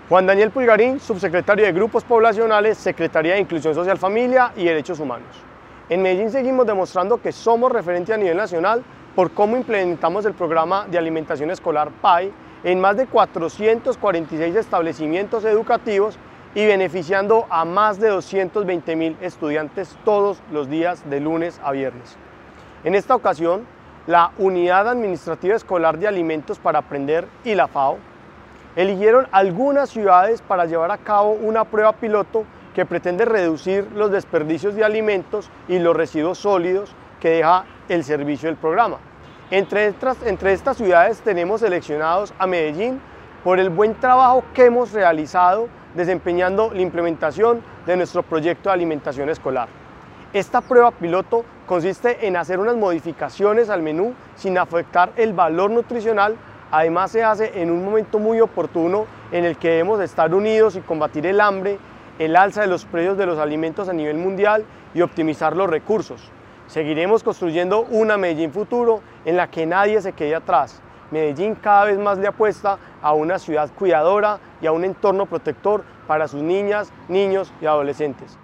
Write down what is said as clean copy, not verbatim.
Juan Daniel Pulgarín, subsecretario de Grupos Poblacionales, Secretaría de Inclusión Social, Familia y Derechos Humanos. En Medellín seguimos demostrando que somos referente a nivel nacional por cómo implementamos el programa de alimentación escolar PAE en más de 446 establecimientos educativos y beneficiando a más de 220.000 estudiantes todos los días de lunes a viernes. En esta ocasión, la Unidad Administrativa Escolar de Alimentos para Aprender y la FAO eligieron algunas ciudades para llevar a cabo una prueba piloto que pretende reducir los desperdicios de alimentos y los residuos sólidos que deja el servicio del programa. Entre estas ciudades tenemos seleccionados a Medellín por el buen trabajo que hemos realizado desempeñando la implementación de nuestro proyecto de alimentación escolar. Esta prueba piloto consiste en hacer unas modificaciones al menú sin afectar el valor nutricional. Además se hace en un momento muy oportuno en el que debemos estar unidos y combatir el hambre, el alza de los precios de los alimentos a nivel mundial y optimizar los recursos. Seguiremos construyendo una Medellín futuro en la que nadie se quede atrás. Medellín cada vez más le apuesta a una ciudad cuidadora y a un entorno protector para sus niñas, niños y adolescentes.